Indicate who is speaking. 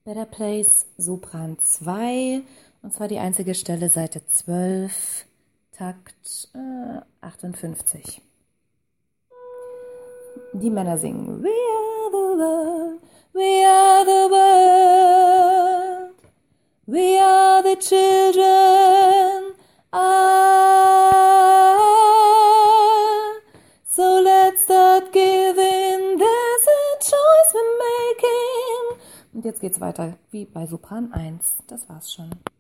Speaker 1: Better Place, Sopran 2, und zwar die einzige Stelle, Seite 12, Takt 58. Die Männer singen We are the world, we are the world, we are the children, so let's start giving, there's a choice we're making. Und jetzt geht's weiter wie bei Sopran 1. Das war's schon.